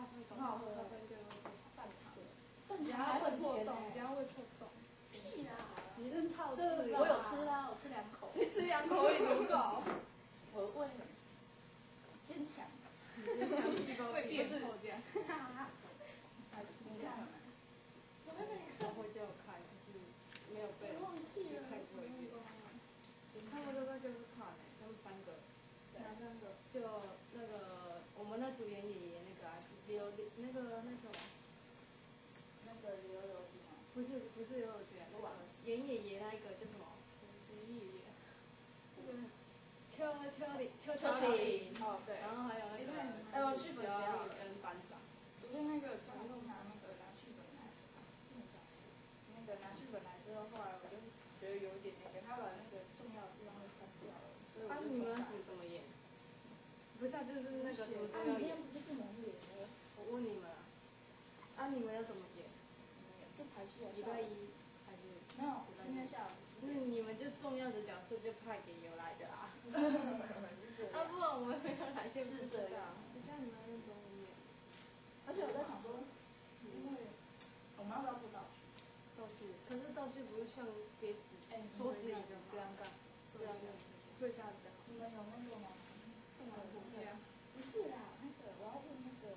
咖啡很好喝， 咖啡就半糖， 等下会破洞，等下会破洞。 屁啦！ 你是套字我有吃啦，我吃2口。 你吃2口也足够。 我胃很坚强， 你坚强细胞会变厚这样。 你看了没？ 我回家有看，可是没有背， 忘记了看过一遍。他们都在就是看诶，他们3个。 哪3个？ 就那个我们那组员爷爷那个啊，刘那个那什么？ 那个刘刘弟吗？ 不是刘友娟，那个严爷爷那一个叫什么？严爷爷。那个邱林。 哦对。 然后还有那个剧本写好了跟班长。 不是那个总共拿剧本来，那个拿剧本来之后，后来我就觉得有点那个，他把那个重要的地方都删掉了，所以我就你们怎么演？不是就是那个什么时候要演？ 不是不能演的。 我问你们你们要怎么演？ 就排戏啊。 礼拜一还是？ 没有，今天下午。 你们就重要的角色就派给有来的啦。 是这样。 不然我们没有来就不知道。 你看你们用中文演。而且我在想说，因为我们要不要做道具？ 道具，可是道具不是像别桌子椅子这样干，这样坐下比较好。 你们有那个吗？不是啦，那个我要问那个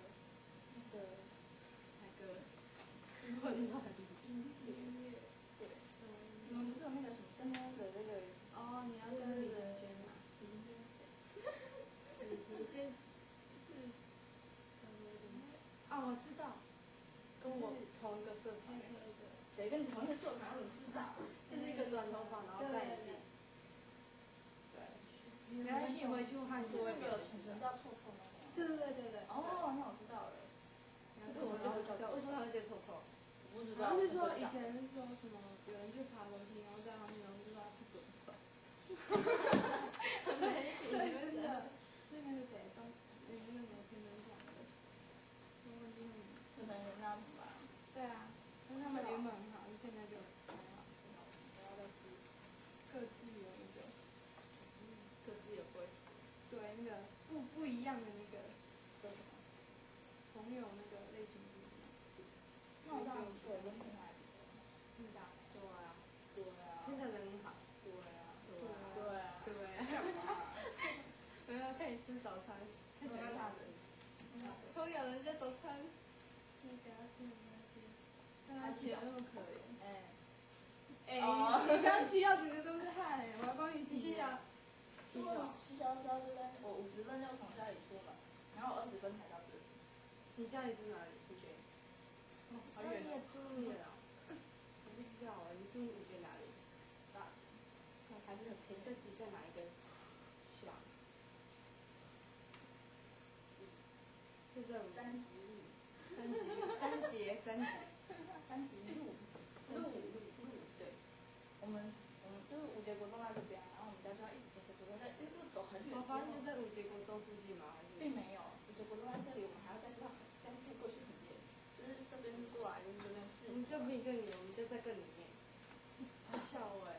混乱音乐，对，你们不是有那个什么跟那个那个？ 哦，你要跟李仁娟吗？ 李仁娟谁？ 你先就是我知道，跟我同一个社团。 谁跟你同一个社团？我知道， 就是一个短头发，然后戴眼镜。对。没关系，回去看书会比较纯叫臭臭那个。 对。 哦，那我知道了。 这个我就不知道，为什么他会觉得臭臭？ 不知道。 然后是说以前是说什么有人去爬楼梯，然后在旁边，然后就说他不准帅。很没品，真的。是那个谁，那个某天人讲的。我忘记了。 是很有那吧？ 对啊，但他们原本很好，就现在就还好。 不要再吃。 各自有那个，各自有归属。对，那个不一样的那个叫什么？朋友那个类型不一样。 那我这样水跟平海听到？对啊。 听起来很好。对啊。我要看你吃早餐，看起来很好吃。偷咬人家早餐，你给他吃没关系。看他起来那么可怜。你刚骑到整个都是汗，我要帮你骑骑啊。 骑小车这边，我50分就从家里出门，然后我20分才到这里。 你家里住哪里？ 福建。 好远。你也住远啊？我不知道你住福建哪里？ 大庆。还是很偏。 自己在哪一个乡？就在三级路。对。我们就是5节国中在这边，然后我们家就要一直走，又走很远。 我发现就在5节国中附近吗？ 并没有，5节国中在这里，我们还要再过去很远，就是这边过来就是这边4节。 我们就比你更远，我们就在更里面。笑哎。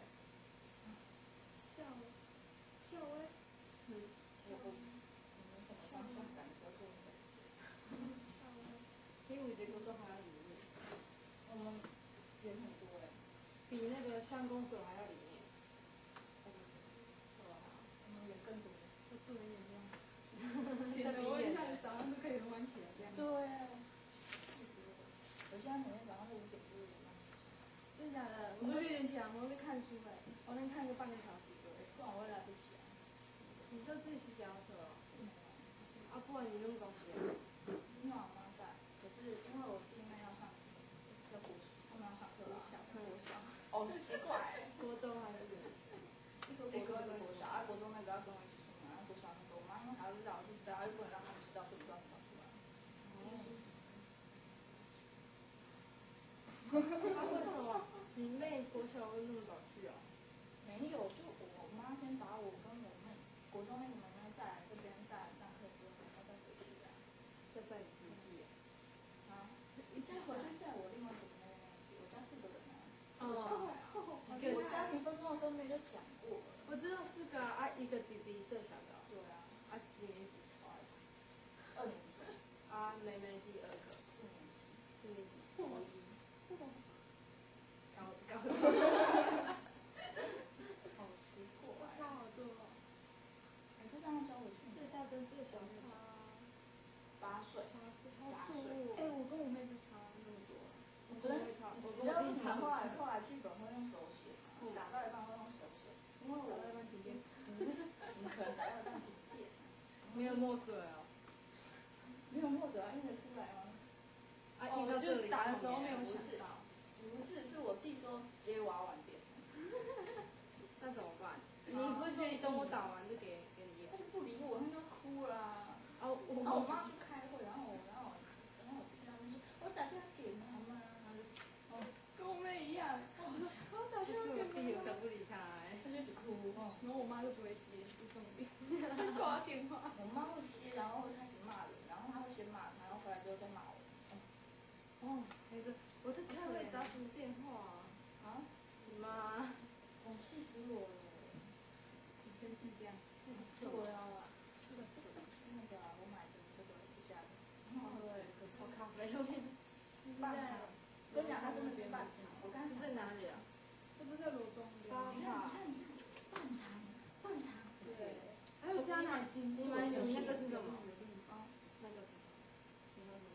我们什么方向感不要跟我讲。 比5节国中还要里面。 我们远很多比那个乡公所还要里面。 我们远更多。 不能远这样。我一下子早上都可以弯起来这样。 对啊。气死我了！我现在每天早上都5点就慢起床。 真的假的？我都6点起来，我在看书我能看个半个小时左右。 不然我会来不及啊。 你就自己骑脚踏车哦？不然你那么早起来？ 因为我妈在，可是因为我弟妹要上他们要上课。 国小。 哦，奇怪。 国中还是？ 一个国中一个国小，国中那个要跟我一起出门，国小那个我妈因为还要让我去吃，又不能让他们吃到，所以不知道怎么出来。 为什么你妹国小会那么早去啊？ 没有，就我妈先把我跟我妹国中那个妹妹载来这边，载来上课之后，然后再回去的。 再载你弟你再回去载我另外一个妹妹，我家4个人啊。 我家庭分工的时候没有讲过。 我知道4个一个弟弟最小的。 对啊。 几年级？ 2年级。 妹妹第2。 去年国国一， 这种高好奇怪， 差好多哦， 就这样教我去最大跟最小差 8岁。 好多哦。哎，我跟我妹就差那么多。 我觉得你知道为什么后来剧本会用手写吗？打到一半会用手写，因为我打到一半停电， 怎么可能打到一半停电？ 没有墨水哦。 没有墨水啊，印得出来吗？ 啊，印到这里打的时候没有不是想到。 不是，是我弟说接娃晚点。 那怎么办？你不是说你等我打完就给你？ 他就不理我，他就哭啦。 哦， 然后我妈去开会，然后我听他们说，我打电话给妈妈， 跟我妹一样，我打其实电话给我弟有妈妈， 不理他哎。 他就一直哭。 然后我妈就不会接，是重点，就挂电话。 我妈会接，然后会开始骂人，然后她会先骂他，然后回来之后再骂我。 哦，那个我在开会打什么电话啊？ 你妈？ 气死我了！ 很生气这样。 对啊，是那个我买的这个不加的。对，可是我咖啡有点半糖。跟你讲，它真的是半糖。我刚才在哪里啊？ 这不是在罗庄边吗？ 你看，半糖。 对。还有加奶精。 你那个是什么？ 啊， 那个什么？你那什么？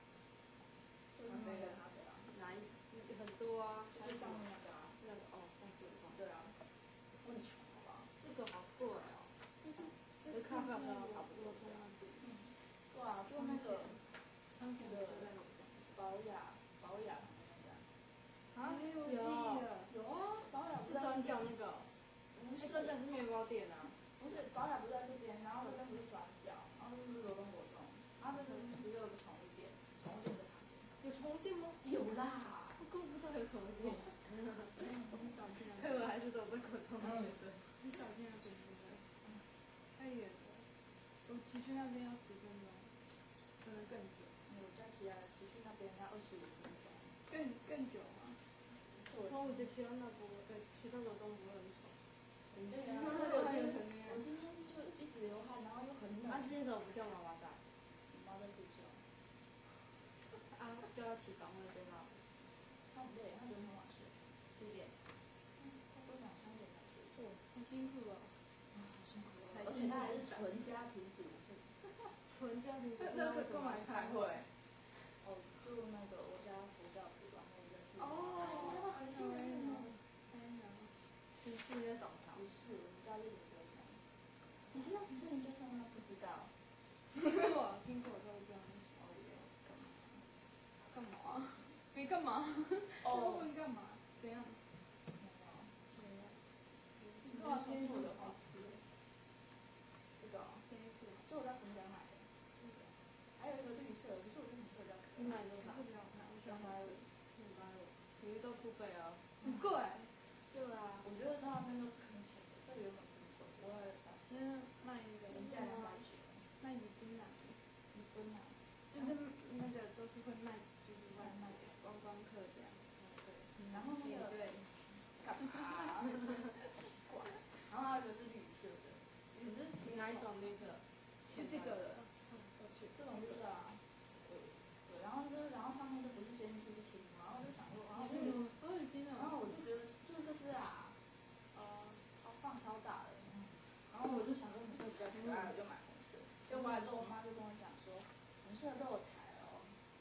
咖啡啊， 哪一？很多啊。 还是上面那个啊？ 那个哦，30块。 对啊，我很穷好吧？ 这个好贵哦。跟咖啡好像差不多。 对啊，就那个商前就在罗庄。 保雅那个。 啊， 有啊，保雅不是是转角那个。 不是， 真的是面包店啊。 不是，保雅不是在这边，然后这边不是转角，然后这是罗东国中，然后这边不是有个宠物店，宠物店在旁边。 有宠物店吗？ 有啦， 我根本不知道有宠物店。 很少见啊。 可我还是走这口中的学生。 很少见啊，对不对？太远了，我骑去那边要10分钟，可能更久。 我家骑去那边要25分钟。 更久吗？ 从5节骑到那不会，骑到罗东不会很丑。 对啊，所以我今天就一直流汗，然后又很冷。 那今天怎么不叫妈妈带？ 我妈在睡觉。 啊，叫她起床会多少？ 她很累，她昨天晚上睡。 几点？ 她都2、3点才睡。 好辛苦哦。 好辛苦哦。而且她还是纯家庭主妇。 纯家庭主妇， 那为什么要去开会？ 哦，就那个我家佛教徒，然后我就去。 哦， 很幸运哦。 实际在找他。 不是，我们家是研究生。你知道什么是研究生吗？不知道。 听过都这样。哦哟，干嘛？没干嘛？ 哦。 问干嘛？怎样？ 没有。 你今天做的好吃。 这个哦，这我在冯家买的。是的。还有一个绿色，可是我觉得绿色比较可爱。 你买多少？ 这比较好看，我喜欢白色。 有一道土北啊。 很贵。 对啊。 我觉得它那边都是坑钱的，这里有很多，我也想。 其实卖那个人家290。 卖礼宾啊， 礼宾啊。 就是那个都是会卖，就是外卖给观光客这样。 对。然后那个对。 干嘛？奇怪。然后还有一个是绿色的。 可是哪一种绿色？ 是这个的。 这种绿色啊。对，然后上面就不是监视器，然后我就想说，然后好恶心哦。 然后我就觉得就是这只啊，超大的，然后我就想说红色比较可爱，我就买红色。结果回来之后，我妈就跟我讲说，红色漏财哦。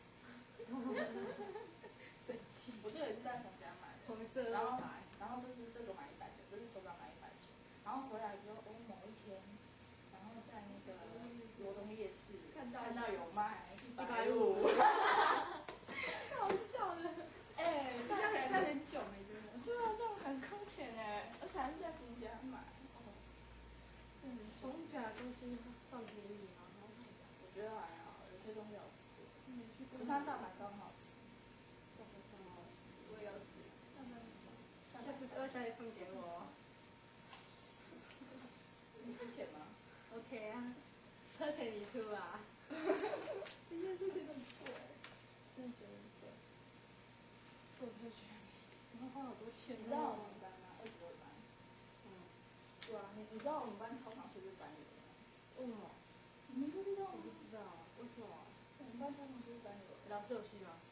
生气。 我就也是在想给她买的。 红色漏财。 然后这个买190，这是手表买190。然后回来之后，某一天，然后在那个罗东夜市看到有卖150。 好笑的。哎，这样很久没真的。 对啊，这样很坑钱哎，而且还是在冯家买。 冯家东西算便宜吗？ 我觉得还好，有些东西好贵。可是它大阪烧很好吃。 大阪烧好吃，我也要吃。 下次带一份给我。 你出钱吗 ？OK 啊，车钱你出啊。 这些这些都很贵，真的觉得很贵。坐车去，然后花好多钱。 你知道我们班吗？22班。对啊，你知道我们班操场是不是班有的吗？ 为什么？ 你们不知道吗？ 我不知道，为什么？ 我们班操场是不是班有的？ 老师有去吗？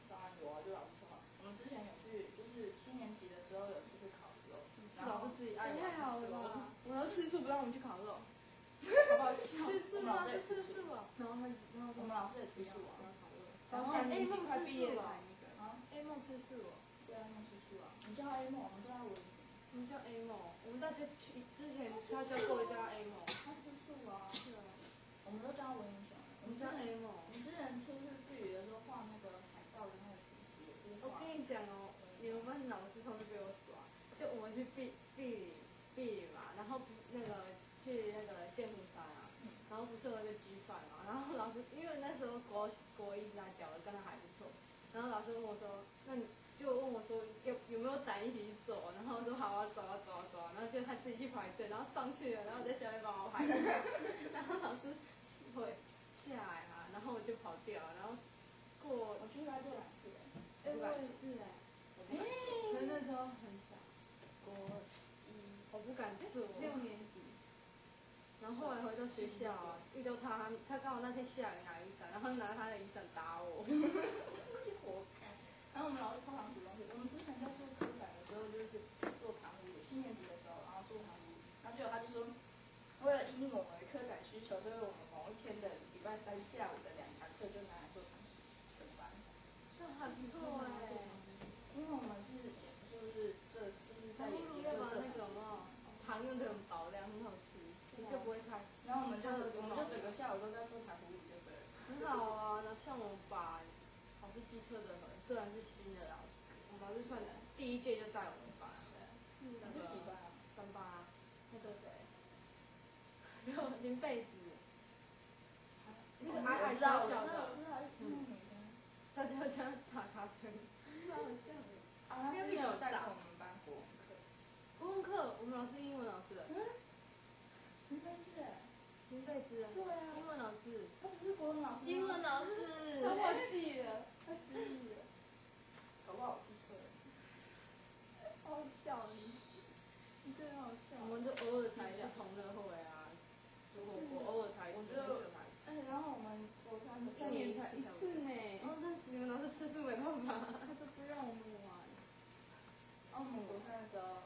当然有啊，就老师说好。我们之前有去，就是7年级的时候有出去烤肉， 是老师自己爱太好了吧！我要吃素，不让我们去烤肉。 好不好笑？ 吃素吗？是吃素啊。 然后我们老师也吃素啊。 然后 3年级梦快毕业吃素啊才那个。 啊 A 梦吃素哦。 对啊，梦吃素啊。你叫他 A 梦，我们都在文。 我们叫 A 梦，我们大家去之前他叫过叫 A 梦。 他吃素啊。 是啊。 我们都叫他文英雄。 我们叫 A 梦。 我们之前出去避雨的时候画那个海盗的那个主题也是画。 我跟你讲哦，你们班老师上次被我耍，就我们去避雨嘛，然后那个去那个剑湖山啊，然后不是有那个 G5嘛，然后老师因为那时候国一他教的跟他还不错，然后老师问我说，那你就问我说有没有胆一起去做，然后我说好啊，走啊走啊走啊，然后就他自己去排队，然后上去了，然后我在下面帮我排队，然后老师会下来嘛，然后我就跑掉，然后过我去他做2次哎，我也是哎。可是那时候很小， 我不敢做。 6年级。 然后后来回到学校啊，遇到他刚好那天下雨拿雨伞，然后拿他的雨伞打我。 活该。然后我们老师超常煮东西，我们之前在做科展的时候就是做糖葫芦，7年级的时候，然后做糖葫芦，然后结果他就说，为了因应我们的科展需求，所以我们某一天的礼拜3下午的2堂课就拿来做糖葫芦，全班。 那还不错哎。 因为我们就是在糖葫芦要把那个什么糖用的很薄凉，很好吃，你就不会太。 然后我们就整个下午都在做糖葫芦，就对了。 很好啊，那像我们班，老师机车的很，虽然是新的老师，我们老师算第1届就带我们班。 你是几班啊 ？3班啊。那个谁？就林贝子。那个矮矮小小的。大家叫他塔卡车。 好像。 啊，他之前有带过我们班国文课。 国文课，我们老师英文老师。 林贝子哎。 林贝子。 对啊。 英文老师。 他不是国文老师。 英文老师。 他忘记了，他失忆了。 搞不好我记错了。 好笑你真的好笑。 我们就偶尔才去同乐会啊，煮火锅偶尔才吃。 然后我们国3的 3年才1次呢。 哦，那你们老师吃素没办法， 他都不让我们玩。 然后我们国3的时候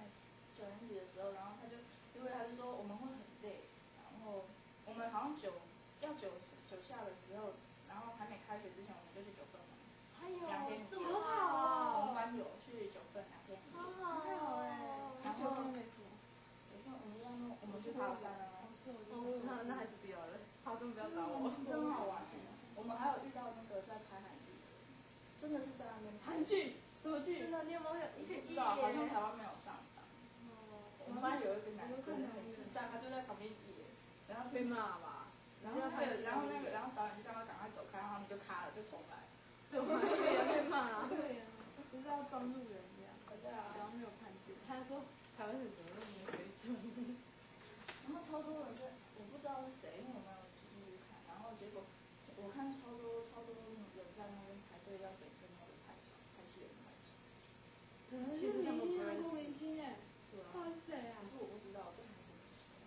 ，9年级的时候，然后他就说我们会很累，然后我们好像九下的时候，然后还没开学之前，我们就去9份玩。 还有 2天这么好我们班有去9份2天。 好好哎。 然后9份没什么。 我们去爬山啊。 那还是不要了，爬山不要找我。 真好玩。我们还有遇到那个在拍韩剧的，真的是在那边。 韩剧？什么剧？ 真的，你有没有不知道，好像台湾没有上档。我们班有一个男生很智障，他就在旁边演，然后被骂吧。 然后导演就叫他赶快走开，然后他们就卡了，就重来。 对，我还以为要被骂。 对呀，不是要装路人这样。 对啊。 然后没有看见。 他说台湾人怎么那么没水准？ 然后超多人在，我不知道是谁，因为我没有仔细去看。然后结果我看超多人在那边排队要给朋友的拍照，拍戏的拍照。 其实他们不认识。 明星哎。 对啊。 他是谁啊？ 可是我不知道，这韩国是谁？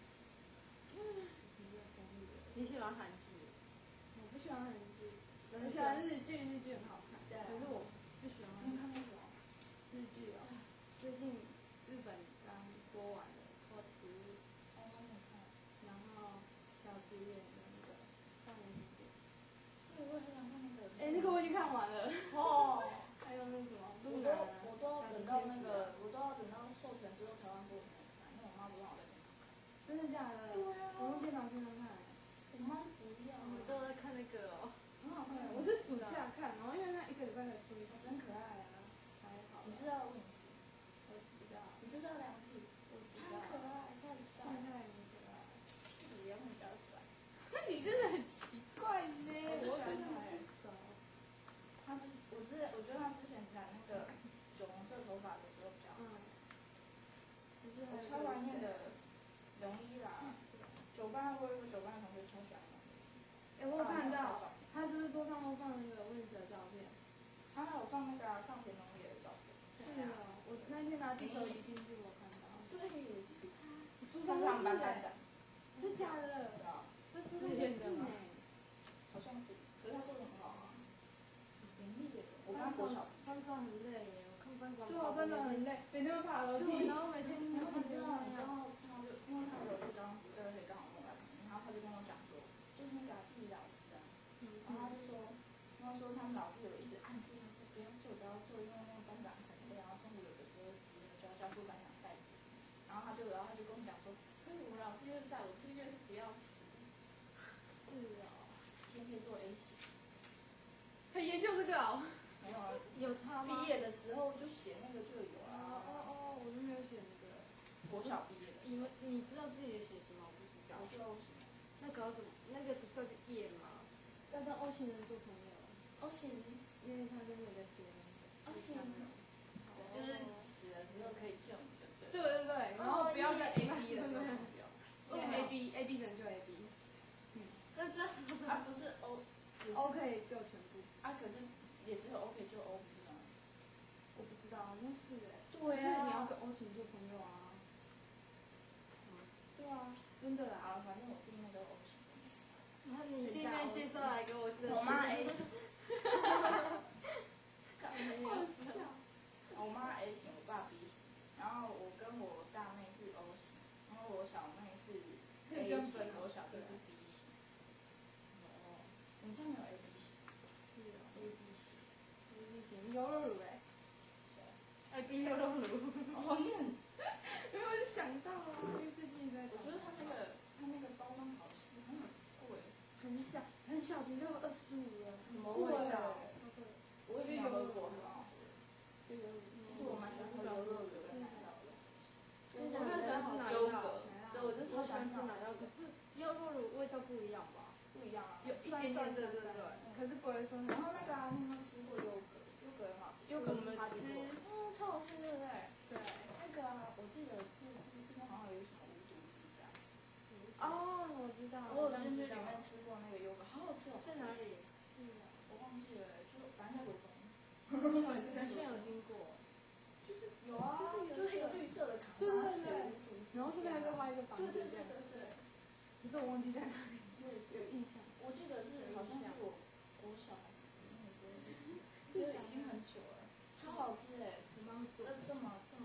你喜欢韩剧？ 我不喜欢韩剧，我喜欢日剧，日剧很好看。 对啊。 可是我不喜欢。 你看那什么？ 日剧哦。最近日本刚播完的《我不日》，然后小实验的那个少年时间。 对，我也很想看那个。 哎，那个我已经看完了。 哦。 还有那什么？ 我都要等到授权之后台湾播才能看，因为我妈不让我在电脑看。 真的假的？ 对啊。 我用电脑经常看。 我妈不要。 我们都在看那个哦。 很好看。 我是暑假看，然后因为它1个礼拜才出一次。 真可爱啊。 还好。 你知道温琪？ 我知道。 你知道梁品？ 我知道。 他很可爱，他很帅。 现在很可爱。 屁，也比较帅。 班很累耶，我看班长对啊，真的很累，每天都爬楼对， 梯。 然后每天然后你知道， 那样。 他就因为他有一张而且刚好跟我来旁边，然后他就跟我讲说，就是那个地理老师啊，然后他就说，他们老师有一直暗示他说不要做，不要做，因为那个班长很累，然后中午有的时候急了就要叫副班长带。然后他就跟我讲说，可是我们老师又在，我是越是不要死。 是哦。 天蝎座 A 型。 还研究这个哦？ 没有啊， 有差吗？ 毕业的时候就写那个就有啊。 我都没有写那个。 国小毕业的时候。 你知道自己的写什么？我不知道。 我是 O 型。 那个要怎么？那个不算业吗？要跟 O 型人做朋友。 O 型， 因为他跟我在接。 O 型，就是死了之后可以救你，对不对？ 对对对，然后不要跟 A B 的做朋友，因为 A B 人就 A B。 但是啊，不是 O 可以救全部。 啊，可是也只有 O 可以救 O，不是吗？ 我不知道，好像是哎。 对可是你要啊。 跟 O 型做朋友啊。 对啊。 真的啦。 啊，反正我弟妹都 O 型。 那你弟妹介绍来给我认识。 我妈 A 型。 好笑。 我妈 A 型，我爸 B 型，然后我跟我大妹是 O 型，然后我小妹是 A 型，我小弟是 B 型。哦，我们家没有 A B 型。 是哦 A B 型。 A B 型优酪乳哎。 谁 ？A B 优酪乳。 哦，你很。 因为我就想到啊，因为最近在。 我觉得它那个包装好细，很贵。 很小，很小瓶就25了。 什么味道？我也有喝过，很好喝。 其其实我蛮喜欢喝优酪乳跟奶酪的。 我很喜欢吃奶优酪， 格，所以我就超喜欢吃奶酪，可是优酪乳味道不一样吧？ 不一样啊， 有酸酸的，对。可是不会说。 然后那个啊，你有没有吃过优格？优格很好吃。 优格我们好吃， 吃。 超好吃，对不对？ 对。 那个啊，我记得这边好像有什么无毒之家。 哦，我知道。 我有进去里面吃过那个优格，好好吃哦。 在哪里？是啊， 我忘记了，就反正在维东。 好像有听过。 就是有啊，就是一个绿色的卡， 对。 然后这边还会画一个房子。 对。 可是我忘记在哪里。 我也是有印象。 我记得是好像是我小还是那时候，就是已经很久了，超好吃哎！ 我妈会做。 这样子，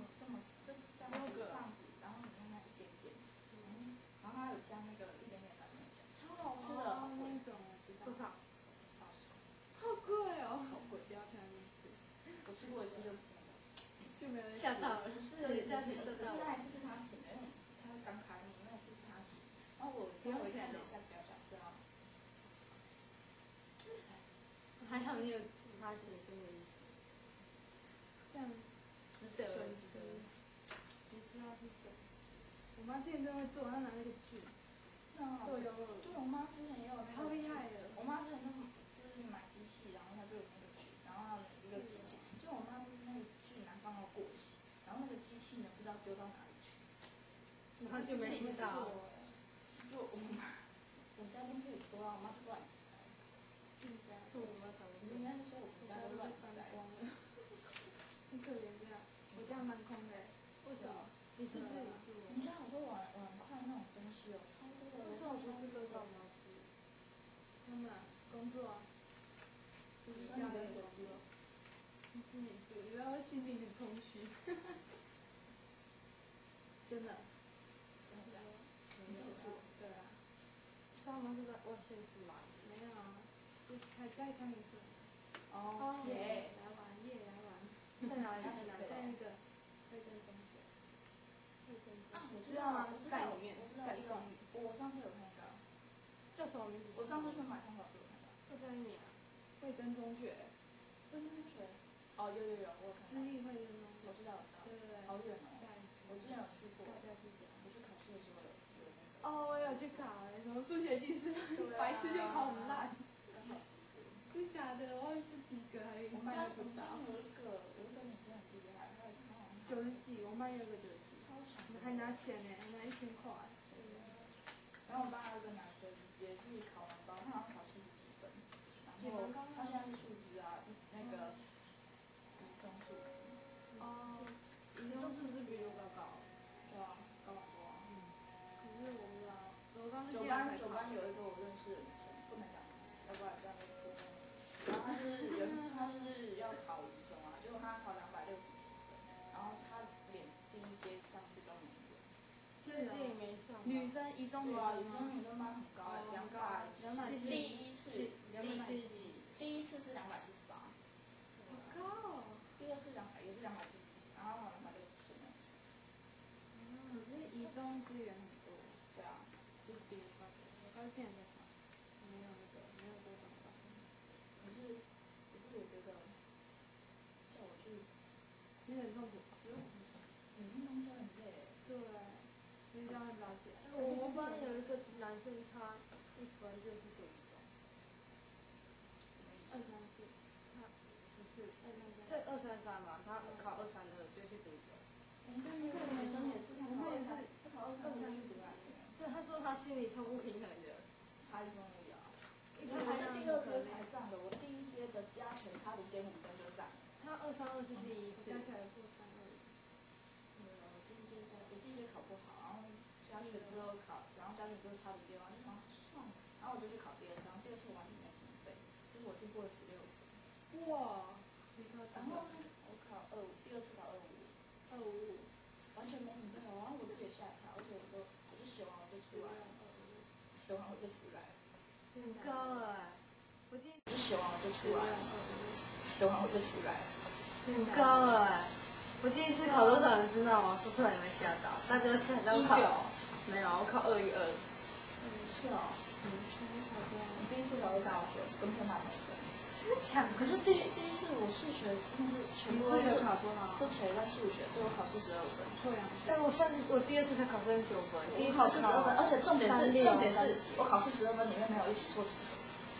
然后里面那一点点，然后它有加那个一点点蓝莓酱，超好吃的。 那一种我知道。多少？ 好贵哦。 好贵， 不要骗人吃。 我吃过一次就没有人吓到了，是价钱吓到了。 那一次是他请的，因为他刚开幕，那一次是他请。然后我稍微看了一下表讲，对啊。 还好你有他请分的意思。 这样值得。 损失。你知道是损失。我妈之前真的会做，她拿那个菌做优酪乳。 对，我妈之前也有那个。 超厉害的。 我妈之前就是买机器，然后她就有那个菌，然后要一个机器，就我妈那个菌拿放到过期，然后那个机器呢不知道丢到哪里去， 然后就没吃到。 就我家东西很多啊，我妈就乱塞。应该是说我们家都乱塞光了。很可怜这样，我家蛮空的。 为什么？你是自己住？ 你家好多碗筷那种东西哦，超多的。 为什么不是跟爸妈住？ 他们工作啊。 你家没手机哦。 你自己住，你知道心里很空虚。真的。 你自己住？ 对啊。爸妈是在外县市来，没有啊，就开一次。 哦。耶。 来玩。 在哪里？ 在那个惠登中学。 啊，我知道啊， 在里面，在一公里。我上次有看到。 叫什么名字？ 我上次去买参考书有看到。 在哪里啊？ 惠登中学。 惠登中学。哦，有，我有看到。 私立惠登中学。 我知道。 对。 好远哦。我之前有去过。我去考试的时候有那个。 哦，我有去考什么数学技师，白痴就考很烂。 刚好及格。 真假的，我不及格还有一半都不到。 有一个女生很厉害，她 90几，我妈有个90几， 超强， 还拿钱呢，还拿1000块。 然后我爸有个男生也是考完包，他好像考70几分，然后他现在是数资啊，那个理工数资。 哦，理工数资比我高。 对啊，高很多啊。 可是我不知道，我刚九班有一个我认识的女生，不能讲名字，要不然这样被泼。然后他就是要考理中啊，结果他最近没上。 女生一中女对啊， 生吗？ 女生班很高哎，270，第一次是278， 好高哦。 第二次也是270，然后260那次。 可是一中资源很多。 对啊， 就是比我高，我高现在好，没有多少高。 可是我觉得叫我去， 有点痛苦。 每天通车很累。 对，因为这样会早起来。 我们班有一个男生差1分就去读一中。 234，他不是 233。 这233吧，他考232就去读一中。 我们班有个女生也是，她考232去读蓝园。 对，他说他心里超不平衡的。 差1分而已啊。我是第2阶才上的，我第1阶的加权差0.5分就上了。 他232是第一次。 加起来负32。 我第一阶考不好，然后加权之后加权之后差0.5，就算了，然后我就去考第2次，然后第2次我完全没怎么背，就是我进步了16分。 哇！ 然后我考25，第2次考 255， 完全没怎么背好，然后我自己也吓一跳，而且我就写完我就出来了，写完我就出来了。 很高哎，我第就写完我就出来了，写完我就出来了。 很高哎，我第一次考多少人知道吗？说出来你会吓到，大家都吓到考。没有，我考212。 是哦。我第一次考239，跟天马同分。可是第一次我数学真的是全部都考多少？ 都谁在数学，对我考42分。 对啊。 但我第2次才考39分，第一次考42分，而且重点是我考42分里面没有一题错几分。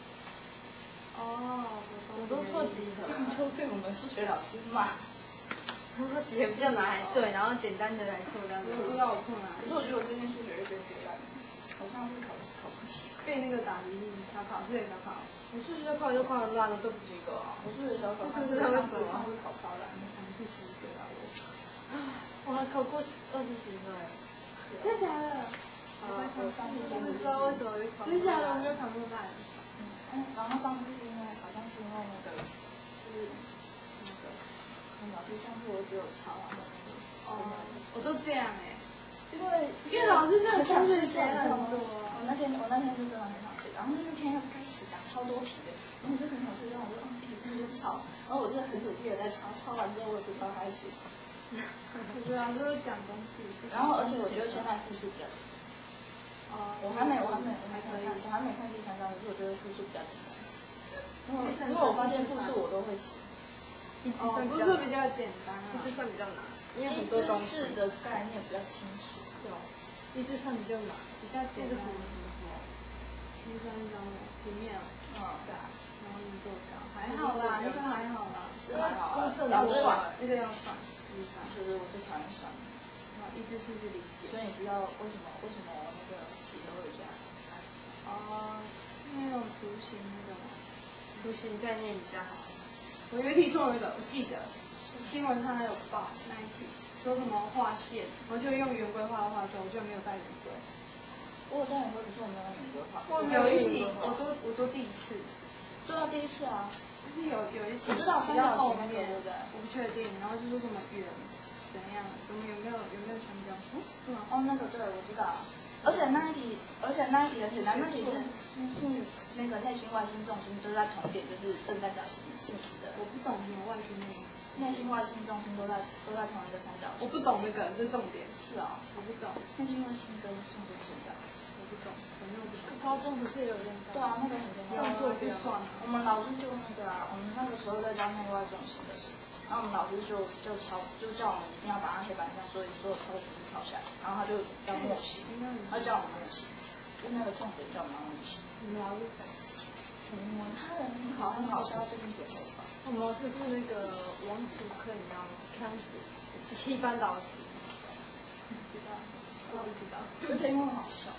哦， 我都错几何。 就被我们数学老师骂。 他说几何比较难还对，然后简单的还错这样子。 我不知道我错哪里。 可是我觉得我最近数学越变越烂，好像是考不起。 背那个打题小考，数学小考。 我数学考都考很烂的，都不及格啊。 我数学小考， 上次考超烂， 不及格啊我。 我还考过20几分。 真的假的？ 我上次不知道为什么会考。 真的假的？我没有考那么烂。 然后上次是因为好像是因为那个，就是老师上次我只有抄完的那个。 我都这样哎。 因为老师真的想写写很多。 我那天就真的很想写，然后那天又开始讲超多题的，然后我就很想睡觉，我就一直抄，然后我就很努力的在抄，抄完之后我也不知道他在写什么。 我觉得老师会讲东西。 然后而且我觉得现在复数比较简单。我还没看第3章，可是我觉得复数比较简单。因为我发现复数我都会写。 复数比较简单啊。 一至3比较难，因为很多东西的概念比较清楚。 对，1至3比较难， 比较简单。 什么？ 一张平面。 对啊。 然后你做稿，还好啦，那个还好啦。 是还好。 公式要算， 那个要算。 就是我最讨厌算。 1至4是理解。 所以你知道为什么那个几何会这样？ 是那种图形那个吗？ 图形概念比较好。 我有一题错那个，我记得新闻上还有报那一题，说什么画线，我就用圆规画错，我就没有带圆规。 我有带圆规，可是我没有用圆规画。 我有一题，我说第一次。 对啊，第一次啊。 就是有一题， 我知道比较后面， 我不确定，然后就说什么圆怎样，什么有没有全标？是吗？ 那个对，我知道。而且那一题很简单，那题是那个内心外心重心都在同点，就是正三角形性质的。 我不懂什么外心内心外心重心都在同一个三角形。 我不懂那个，这是重点。 是啊， 我不懂。 内心外心跟重心不一样。 我不懂，反正我不懂。 高中不是有用到？ 对啊，那个很简单。 上做就算了。 我们老师就那个啊，我们那个时候在教内外重心的时候，然后我们老师就叫我们一定要把那黑板上所有抄的全部抄下来，然后他就要默契，他就叫我们默契，就那个重点叫我们默契。 你们老师谁？ 他人很好笑，最近剪头发。 我们老师是那个王祖克，你知道吗？康祖，17班导师。 不知道，我不知道。 而且因为很好笑，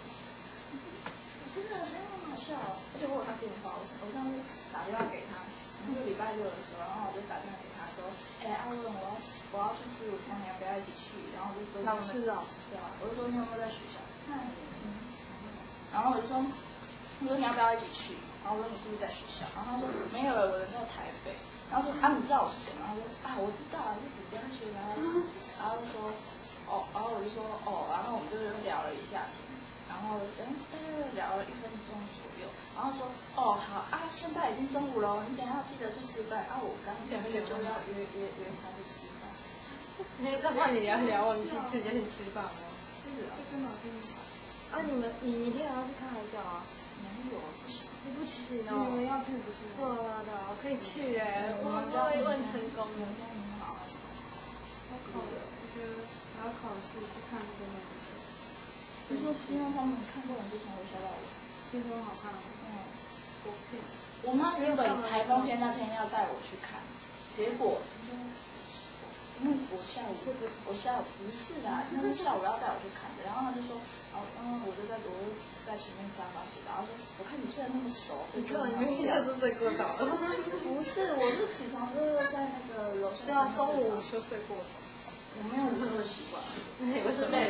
真的是因为很好笑，而且我有他电话，我上次打电话给他，就礼拜6的时候，然后我就打电话给他说，阿润，我要去吃午餐，你要不要一起去？然后我就说老师哦。 对啊，我就说你有没有在学校？他很年轻。然后我就说你要不要一起去？然后我说你是不是在学校？然后他说没有，我人在台北。然后说你知道我是谁吗？他说我知道，是补家学的。然后就说哦，然后我就说哦，然后我们就聊了一下天，然后大概聊了1分钟左右，然后说哦好啊，现在已经中午了，你等一下要记得去吃饭啊，我刚就要约他去吃饭。 那怕你聊聊，你去吃就去吃饭哦。 是啊， 跟老师啊，你明天还要去看海角啊？ 没有不行。 你不行你们要去不是？ 对啊，可以去哎，我们都会问成功的。 要考的，我觉得还要考试去看那个美国。 你说因为他们看过人就从我小到我， 听说好看吗？国片。 我妈原本台风天那天要带我去看，结果因为我下午不是啦，那是下午要带我去看的，然后他就说，我就在前面沙发睡，然后说我看你睡得那么熟，所以就你明天就睡过头了。 不是，我是起床就是在那个楼下。 对啊，中午就睡过头。 我没有午休的习惯， 累了睡， 我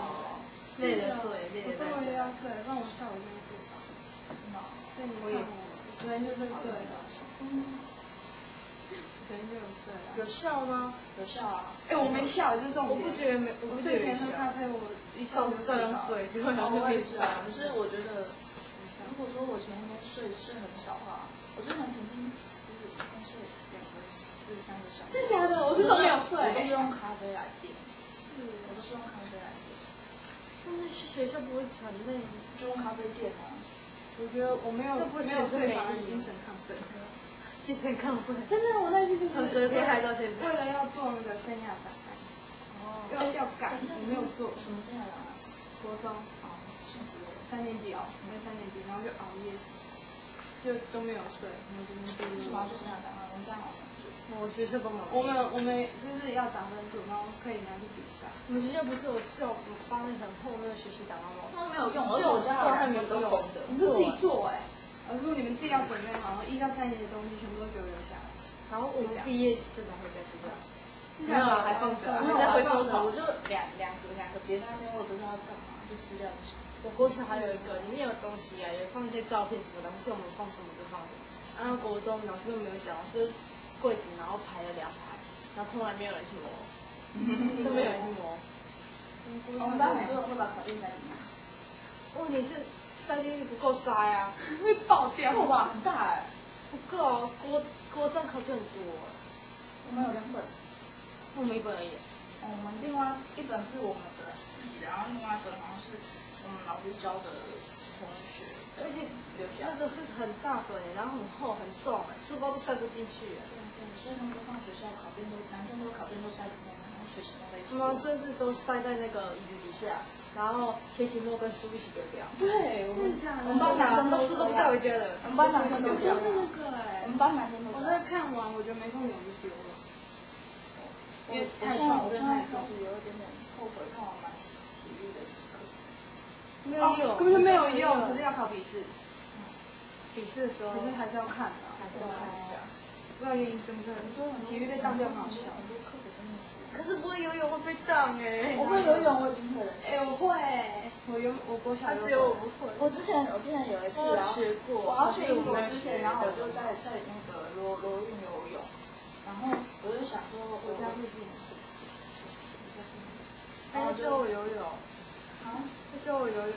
这个月要睡，不然我下午就会睡着。所以你看我昨天就是睡了。昨天就有睡了。 有效吗？ 有效啊。 我没笑，这是重点。 我不觉得没， 我睡前喝咖啡，我一照样睡，对啊， 我也是啊。可是我觉得，如果说我前一天睡很少的话，我之前曾经就是一天睡2个至3个小时。 真的假的？我是都没有睡。 我都是用咖啡来垫。我都是用咖啡来垫。 但是学校不会很累吗？ 就用咖啡垫啊。 我觉得我没有睡，反而精神亢奋。 精神亢奋。 真的，我那次就是从隔天嗨到现在。 为了要做那个生涯档案，要赶，我没有做。 什么生涯档案？ 国中现实 3年级没3年级，然后就熬夜，就都没有睡，然后就是为什么要做生涯档案？我们刚好我学校帮忙。 我们就是要打分数，然后可以拿去比赛。 我们学校不是有叫我们发那很厚那个学习档案吗？ 他没有用，而且我家的人都公的。 你就自己做我说你们自己要准备好，然后1到3年的东西全部都给我留下来。 然后我们毕业就拿回家吃饭。 没有，还放着， 还在回收厂。 我就两个别在那边，我不知道要干嘛，就资料不行。 我国小还有一个，里面有东西啊，有放一些照片什么的，叫我们放什么就放什么。然后国中老师都没有讲，是柜子然后排了2排，然后从来没有人去摸，都没有人去摸。 我们班很多人会把卡片塞进去。 问题是塞进去不够塞啊， 会爆掉。 够吧，很大不够。国3考卷很多。 我们有2本。 我们1本而已。 我们另外1本是我们的自己的，然后另外1本好像是我们老师教的同学， 而且留下。 那个是很大本，然后很厚很重，书包都塞不进去。 所以他们都放学校考卷都，男生都考卷都塞里面，然后学习都在一起。 他们甚至都塞在那个椅子底下，然后学期末跟书一起丢掉。 对，我们班男生都书都不带回家的。 我们班男生都这样。 就是那个我们班男生都。 我在看完，我觉得没空我就丢了。因为我现在开始有一点点后悔看完蛮体育的课。 没有用， 根本就没有用，可是要考笔试。 笔试的时候， 可是还是要看的， 还是要看一下。 不然你怎么可能说体育被当掉很好笑？ 很多课本真的。 可是不会游泳会被当哎。 我会游泳，我已经会了。 我会，我国小只有我不会。 我之前有一次，然后学过， 我要去英国之前，然后我就在那个罗运游泳，然后我就想说，我家附近， 他教我游泳，他教我游泳，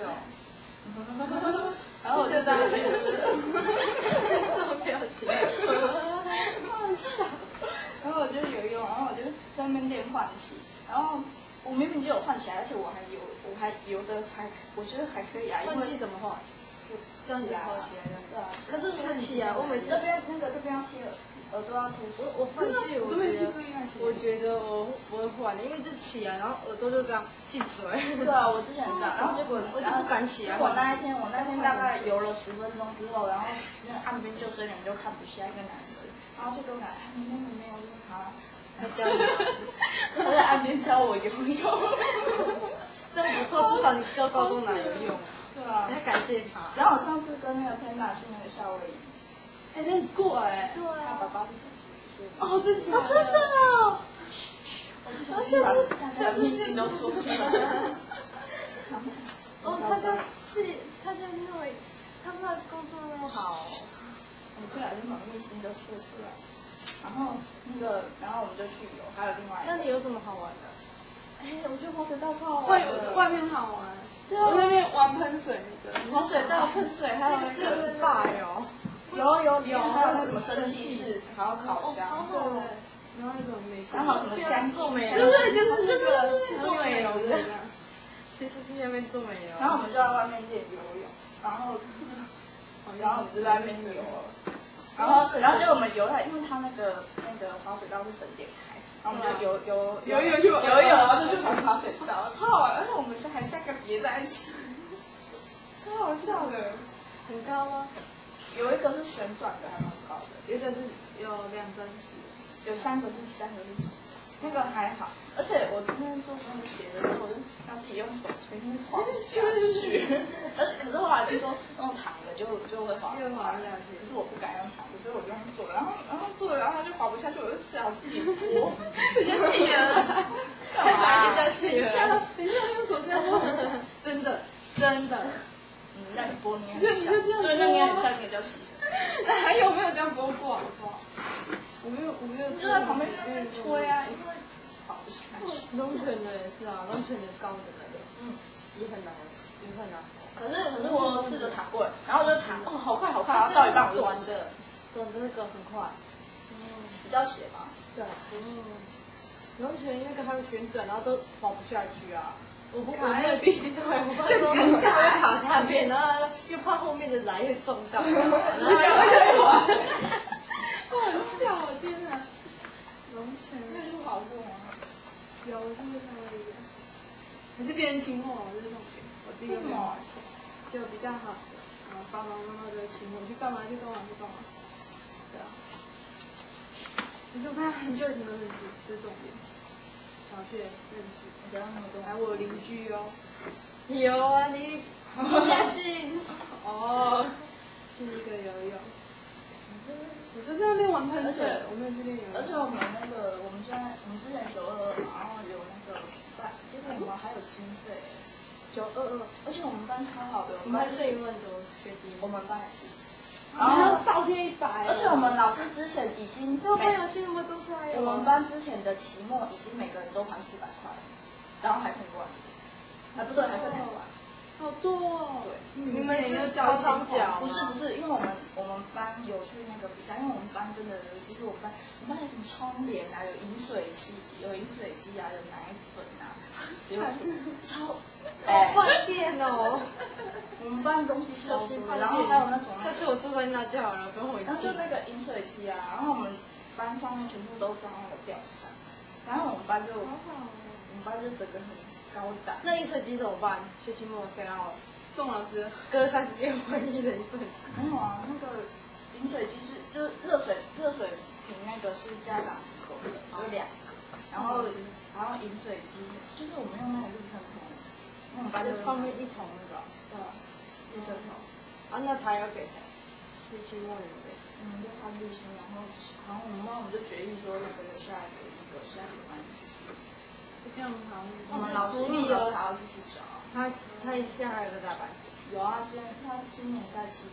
然后我就在那边什么表情？ 好笑。然后我就游泳，然后我就在那边练换气，然后我明明就有换起来，而且我还游的我觉得还可以啊。 换气怎么换？这样子跑起来的。 对啊。 可是我起来，我每次这边要贴耳朵要贴。 我换气，我觉得我不会换的，因为就起来，然后耳朵就这样进水。 对啊，我之前这样，然后结果我就不敢起来。 我那天大概游了10分钟之后，然后那岸边救生员就看不下一个男生，然后就跟我讲，你没有就是他教你， 他在岸边教我游泳。 真不错，至少你高中哪有用？ 对啊， 要感谢他。 然后我上次跟那个 Panda 去那个夏威夷， 那很贵。 对啊，他爸爸哦，真的假的？ 真的哦。 我不想把大家的秘辛都说出来。 哦，他在那位，他们工作那么好。 我们不小心把秘辛都说出来。然后我们就去游，还有另外。 那里有什么好玩的？ 我觉得滑水道超好玩的。 外面好玩。 对啊， 我那边玩喷水的， 滑水道喷水，还有那个 SPA 哦， 有，还有那个什么蒸汽室，还有烤箱， 对对。然后那种美， 然后什么香做美容， 对，就是那个做美容的，其实是那边做美容。 然后我们就在外面练游泳，然后我们就在那边游，然后就我们游在，因为它那个滑水道是整点开，然后我们就游泳，然后就去玩滑水道，超好玩，而且我们还三个叠在一起，超好笑的。 很高吗？ 有一个是旋转的，还蛮高的。 有一个是有2根筋， 有3个是那个还好，而且我今天做那个鞋的时候，我就要自己用手重新滑下去，可是后来听说用躺的就会滑下去， 可是我不敢用躺的，所以我就用坐的，然后坐了，然后就滑不下去，我就只好自己拨， 你就气人了，太把人家气人， 等一下用手这样拨， 真的， 让你拨你很像， 对，那你很像你叫气人。 还有没有这样拨过？我没有， 就在旁边那边推啊，因为滑不下去。 龙泉的也是啊，龙泉的高的那个，也很难。 可是我试着躺过，然后我就躺，好快，然后到一半我就转的那个很快， 比较斜嘛。 对，龙泉那个还有旋转，然后都滑不下去啊。我那边对，我爸说会卡在那边，然后又怕后面的来会撞到，然后好笑，我天哪！龙泉那就好过吗？ 有，我就会稍微一点。还是别人请我，我就是同学，我自己没有花钱，就比较好。然后爸爸妈妈就请我去干嘛。对啊。可是我看很久以前都认识，这是重点。小学认识，还有我邻居哦。 有啊，你家信哦，去一个游泳。我就在那边玩喷水，我没有去练游泳。 而且我们之前922，然后有那个班，结果我们还有经费。922，而且我们班超好的， 我们还是1万多学籍， 我们班也是。 然后倒贴100， 而且我们老师之前已经没有信那么多塞。 我们班之前的期末已经每个人都还400块，然后还剩1万，不对，还剩2万。 好多哦！ 对， 你们是超长脚？ 不是，因为我们班有去那个比赛，因为我们班真的，其实我们班有什么窗帘啊，有饮水机啊，有奶粉啊，有超饭店哦。 我们班的东西超多，然后还有那种， 下次我住在那就好了，不用回去。 然后就那个饮水机啊，然后我们班上面全部都装那个吊扇，然后我们班就整个很高档。 那饮水机怎么办？学期末谁要宋老师割36分1人1份。 没有啊，那个饮水机就是热水瓶那个是家长口的，有2个，然后饮水机就是我们用那个绿生桶，我们班就上面1桶那个， 对，绿生桶。 啊，那他要给谁？学期末有给？ 就换绿心，然后我们就决议说那个留下来给那个下一个班级。 这样好。 我们老师还要继续找。 他现在还有个大班级。 有啊，他今年在719。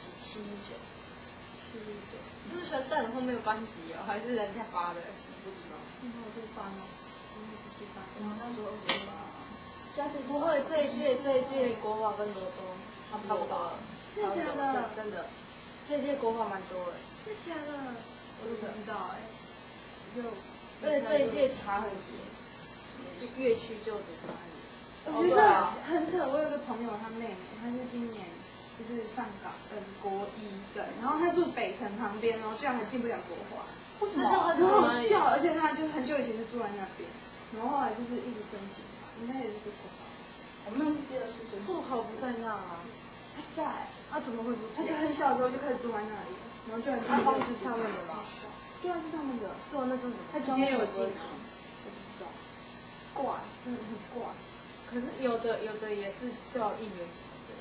是不是学校后面有班级哦，还是人家发的？ 不知道。 你看我这班哦，我们17班。 我们那时候28班。 不会，这一届国华跟罗东差不多。 是假的？ 真的，这一届国华蛮多的。 是假的？我都不知道哎。 而且这一届差很多，乐区就得差很多。 我觉得很扯，我有个朋友，他妹妹，她是今年就是上港国一，对，然后她住北城旁边，然后居然还进不了国华， 为什么？ 很好笑，而且她就很久以前就住在那边，然后后来就是一直申请，应该也是国华。 我们那是第2次申请。 户口不在那啊？ 他在。 他怎么会不他就很小的时候就开始住在那里，然后就很。 他房子是他们的吗？ 对啊，是他们的。 对啊，那真的。 他直接有进啊。我不知道。怪，真的很怪。 可是有的也是叫1年级的。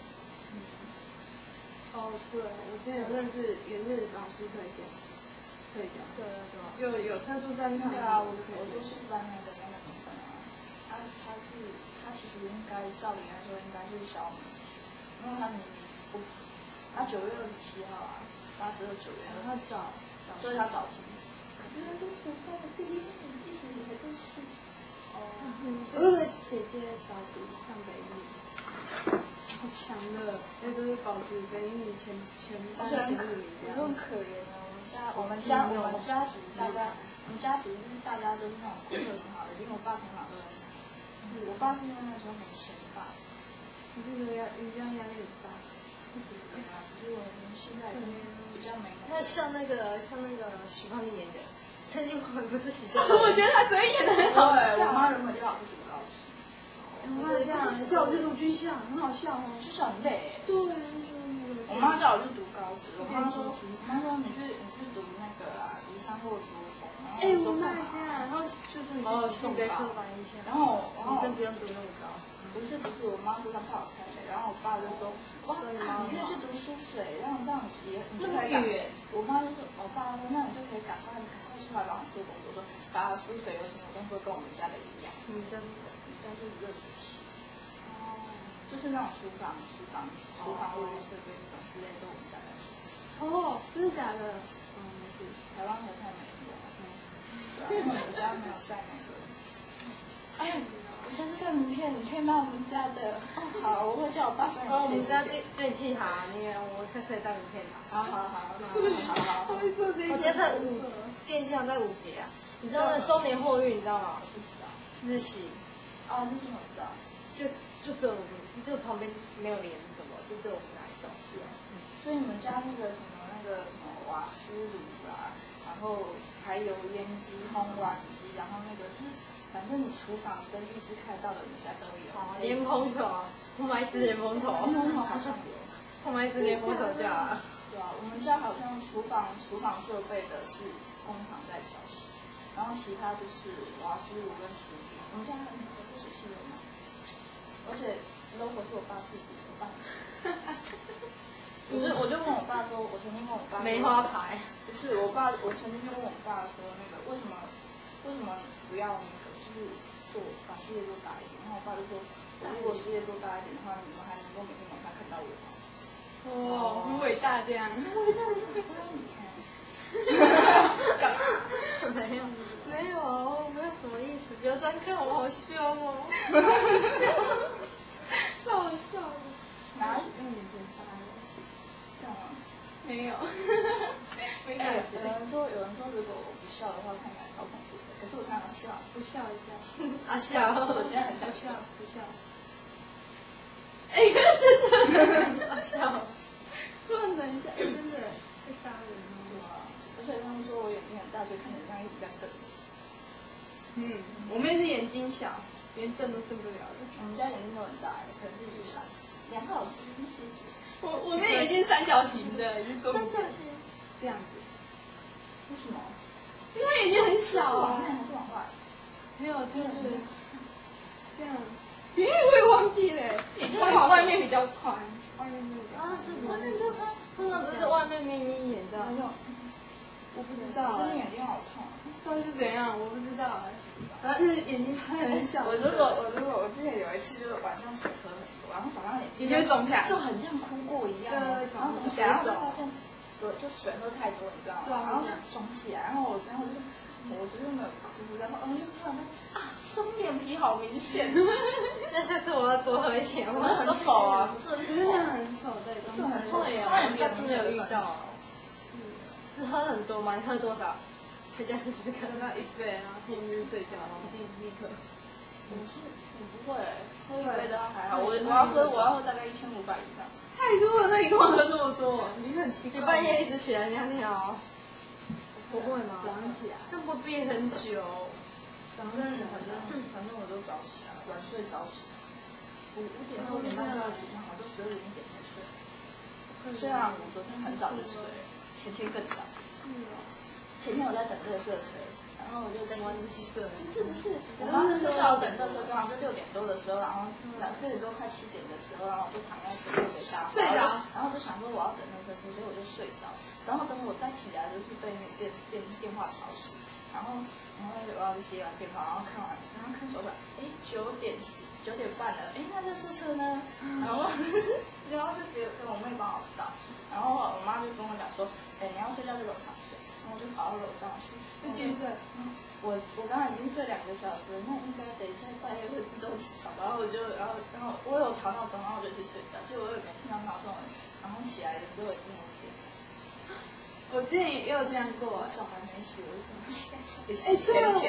哦，对，我之前有认识，也是老师推荐。对。有特殊专场。 对啊，我就是班那个女生啊，她其实应该照理来说应该是小明，因为她明明不符，她9月27号啊，82、9月， 他找， 所以她早出。可是她都不到第1名，第10名都是。 哦， 我有个姐姐小读上北一，好强的，那都是保持北一前班前5名这样。 我很可怜啊，我们家族大家，我们家族就是大家都是那种功课很好的，因为我爸从小都在那。我爸是因为那时候没钱吧。 你这个你这样压力很大。 可是我现在比较没。 那像那个许芳丽演的，曾经我们不是许家。 我觉得他昨天演的很好笑。 我妈原本就老是读高职。 我妈这样叫我去读军校，很好笑哦。 军校很累。 对， 我妈叫我去读高职，我妈说你去读那个啊，宜山或读红。 我妈也这样，然后就是你性别刻板印象， 然后女生不用读那么高。 不是，我妈说她怕我太累，然后我爸就说，哇，你可以去读书水，然后这样也你就可以赶。我妈就说，我爸说，那你就可以赶快出来帮我做工作，说打书水有什么工作跟我们家的一样。 家是热水器。哦。就是那种厨房、卫浴设备那种之类都我们家在做。 哦，真的假的？没事， 台湾好像没有。对，因为我们家没有在那个。哎呀。我下次带名片，你可以买我们家的。好，我会叫我爸送名片。 我们家电器行，我下次也带名片的。 好。 他会做这个。 我家在电器行在5节啊。你知道那中年货运你知道吗？ 不知道。 日系。 日系我知道。 就只有我们，就旁边没有连什么，就只有我们那一栋。 是啊。所以你们家那个什么瓦斯炉啊，然后还有烟机、烘碗机，然后那个就是。反正你厨房跟浴室看到的，人家都有。 莲蓬头，我买一支莲蓬头。 莲蓬头好像有。 我买一支莲蓬头就好了。 对啊，我们家好像厨房设备的是工厂在调洗，然后其他就是瓦斯炉跟厨具。我们家还有热水器的吗？而且 logo 是我爸自己的，我就问我爸说，我曾经问我爸梅花牌。 不是我曾经就问我爸说，那个为什么不要那个？就是把事业做大一点，然后我爸就说，如果事业做大一点的话，你们还能够每天晚上看到我吗？ 很伟大这样。 很伟大，你看。 干嘛？没有，我没有什么意思，不要这样看我，好凶哦。 超好笑的。 哪里用脸变傻了？这样吗？ 没有。 有人说，如果我不笑的话，看起来超恐怖的。可是我常常笑， 不笑一下。 笑。 我现在很想笑， 不笑。 真的。笑。 不能等一下，真的会杀人哦。而且他们说我眼睛很大，所以看起来像一直在瞪。 我妹是眼睛小，连瞪都瞪不了的。 我们家眼睛都很大，可能是遗传。两个好吃，谢谢。 我妹眼睛三角形的， 三角形这样子。 为什么？ 因为她眼睛很小啊。 是往内还是往外？ 没有，就是这样。我也忘记了。外面比较宽，外面比较宽。 是外面比较宽。通常不是外面眯眯眼的。 我不知道。 真的眼睛好痛。 到底是怎样？我不知道。然后就是眼睛很小。 我之前有一次就是晚上水喝很多，然后早上眼睛肿起来， 就很像哭过一样。 对， 然后肿起来，然后就发现，对，就水喝太多，你知道吗？然后就肿起来，然后我就没有哭，然后就突然双眼皮好明显。 那下次我要多喝一点。 我很丑啊， 真的很丑，对， 很丑耶。 下次没有遇到。是喝很多吗？你喝多少？回家试试看。 要1杯啊，天天睡觉，然后立刻。 我不会，喝1杯的话还好。我要喝大概1500以上。 太多了，那你干嘛喝这么多？你很奇怪。 你半夜一直起来尿尿。 不会吗？早上起来。 这不憋很久。 反正我都早起啊，晚睡早起。5点半就要起床，就12点1点才睡。虽然我昨天很早就睡，前天更早。前天我在等垃圾车，然后我就在玩机车。不是，我妈那时候要等垃圾车，好像就6点多的时候，然后6点多快7点的时候，然后我就躺在车后的沙发， 睡着， 然后就想说我要等垃圾车，所以我就睡着。然后等我再起来，就是被那个电话吵醒，然后我要去接完电话，然后看手表，9点 9点半了，哎，那这车车呢？然后就给我妹帮我倒，然后我妈就跟我讲说，哎，你要睡觉就楼上睡，然后我就跑到楼上去， 就继续睡。 我刚刚已经睡2个小时，那应该等一下半夜会自动起床，然后我有调闹钟，然后我就去睡觉，就我也没听到闹钟，然后起来的时候已经5点。 我之前也有这样过， 澡还没洗，我怎么起来？ 哎，这个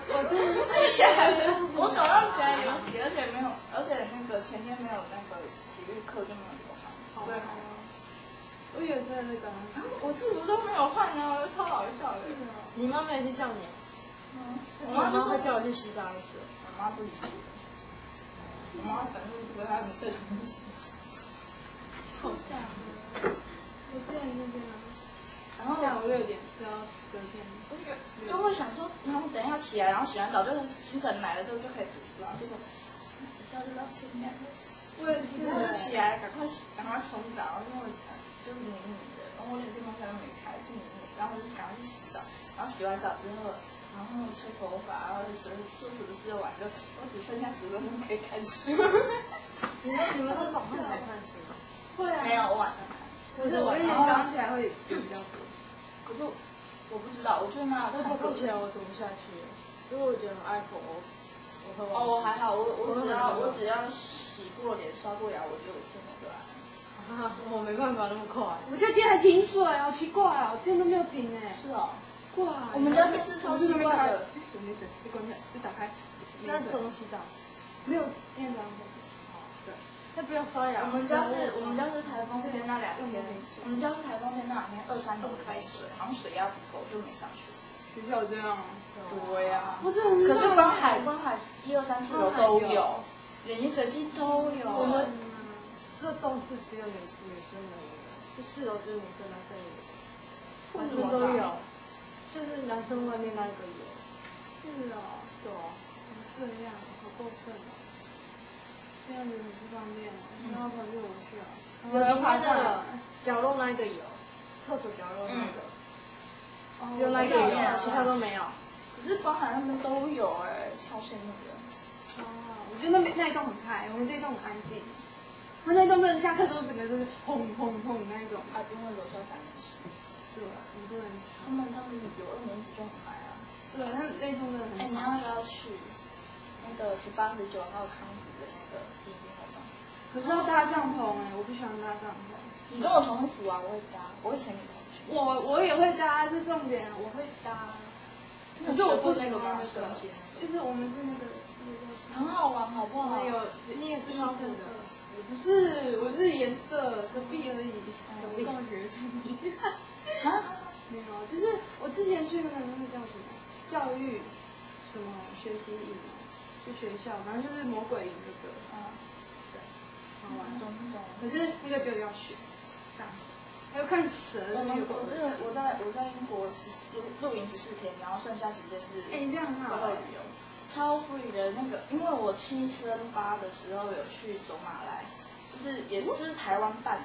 我早上起来有洗，而且那个前天没有那个体育课就没有流汗。对。 我有时候那个， 我制服都没有换啊，超好笑的。 你妈没有去叫你？ 我妈会叫我去洗澡的时候， 我妈不理我。我妈反正不会，她没睡东西。 吵架。我之前就这样，然后下午6点睡到隔天。 都会想说，然后等一下起来，然后洗完澡就精神来了之后就可以读书，然后结果一觉就到天亮。 我也是。 然后就起来赶快冲澡，因为就是黏黏的，然后我连电风扇都没开，就黏黏，然后我就赶快去洗澡，然后洗完澡之后。然后吹头发，然后做什么事就完，就我只剩下10分钟可以看书。 你们都早上才看书？ 会啊。 没有，我晚上看。 可是我一天早上起来会比较多。 可是我不知道，我觉得那我早上起来我读不下去，因为我觉得很爱口，我会忘记。 我还好，我只要洗过脸、刷过牙，我就天就来了。 我没办法那么快。 我觉得今天还停水，好奇怪哦，今天都没有停哎。 是哦。 哇， 我们家电视超奇怪的。 没事，你关起来，你打开。 那怎么洗澡？ 没有，今天早上。 对。那不要刷牙。 我们家是台风天那2天，我们家是台风天那2天2、3点开水，好像水压不够就没上去。 学校这样。 对呀。 我这很。 可是观海1、2、3、4楼都有，连饮水机都有。 我们这栋是只有女生的，这4楼就是女生，男生也有。男生都有。就是男生外面那个有， 是哦， 对啊， 怎么这样，好过分哦！这样子很不方便哦，然后跑去我去啊。 有一那个角落那个有，厕所角落那个，只有那个有，其他都没有。 可是光海那边都有哎，超羡慕的。 哦，我觉得那一栋很嗨，我们这一栋很安静。他那一栋真的下课都整个就是轰轰轰那一种。 啊，因为楼下3年级。 对，很多人。 他们有2年级就很嗨啊。 对，他们那栋真的很。 哎，你要去那个18、19号康福的那个地基好吗？ 可是要搭帐篷哎，我不喜欢搭帐篷。 你跟我同一组啊，我会搭，我以前也同学。 我也会搭，是重点，我会搭。可是我不那个吗？就是我们是那个很好玩，好不好？ 你也是艺术的。我不是，我是颜色隔壁而已。 隔壁同学是你。啊？没有，就是我之前去那个叫什么教育什么学习营哦，去学校，反正就是魔鬼营这个。对。好玩。可是那个就要学，还要看蛇。 我在英国露营14天，然后剩下时间是这样很好。 旅游。超 free 的那个，因为我7升8的时候有去走马来，就是台湾办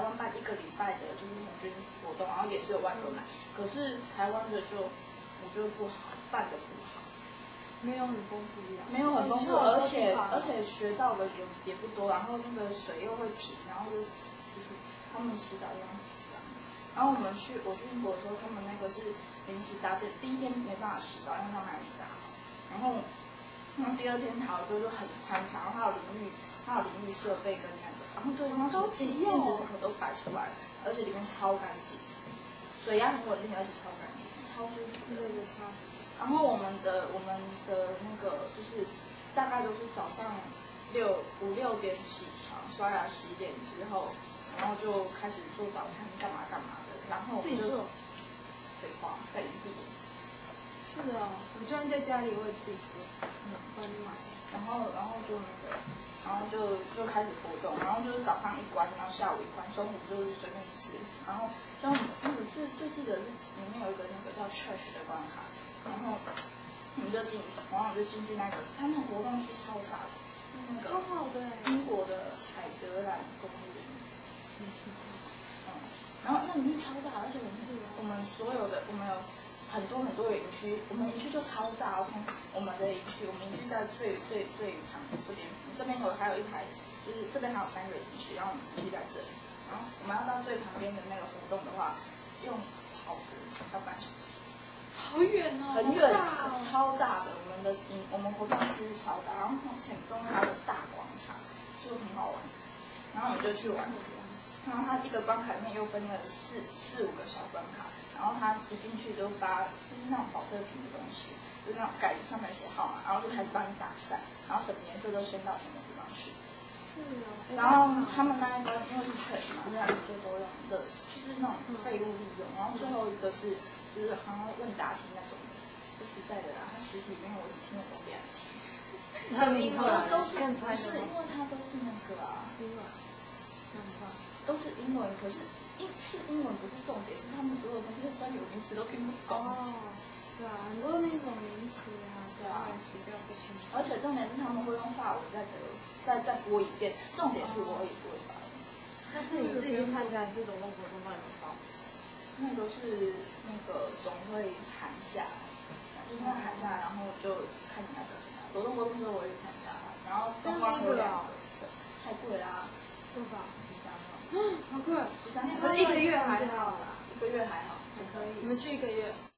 1个礼拜的，就是童军活动，然后也是有外国来，可是台湾的我觉得不好，办的不好， 没有很丰富呀， 没有很丰富，而且学到的也不多，然后那个水又会停，然后就其实他们洗澡也很脏，然后我去英国的时候，他们那个是临时搭建，第1天没办法洗澡，因为他们还没搭好，然后第2天好之后就很宽敞，然后还有淋浴设备跟那个，然后对，然后镜子什么都摆出来，而且里面超干净，水压很稳定，而且超干净，超舒服的。然后我们的那个就是大概都是早上5、6点起床，刷牙洗脸之后，然后就开始做早餐，干嘛干嘛的，然后自己做。 废话，在营地。 是哦，我居然在家里我也自己做，帮你买。 然后就那个，然后就开始活动，然后就是早上1关，然后下午1关，中午就是随便吃，然后像我最记得是里面有一个那个叫 church 的关卡，然后我们就进去那个，他们活动区超大的， 超好的英国的海德兰公园，然后那里面超大，而且我们所有的我们有很多很多的营区，我们营区就超大，从我们的营区，我们营区在最旁这边还有一排，就是这边还有3个营区，然后我们营区在这里，然后我们要到最旁边的那个活动的话，用跑步要半小时。 好远哦， 很远，超大的。我们活动区超大，然后中间还有大广场，就很好玩。然后我们就去玩，然后它一个关卡里面又分了4、5个小关卡，然后它一进去就发就是那种保特瓶的东西，就那种盖子上面写号码，然后就开始帮你打散，然后什么颜色都先到什么地方去。 是哦。 然后他们那一关因为是 trash 嘛，这两个就都用的，就是那种废物利用。然后最后一个是就是好像问答题那种的。说实在的啦，它实体里面我只听得懂2题。 他们以后都是更猜不是因为它都是那个啊， 英文， 都是英文，可是英文不是重点，是他们所有东西的专有名词都听不懂。 哦，对啊，很多那种名词啊， 对啊， 学掉不清楚。 而且重点是他们会用法文再播一遍，重点是我也不会发音。 但是你自己去参加是活动帮你们报？ 那个是那个总会喊下来，就是那喊下来，然后就看你要不要参加。活动之后我也参加，然后总共有2个，太贵啦， 多少 13万。 好贵， 13万。 可是1个月还好啦，1 个月还好， 还可以。你们去1个月？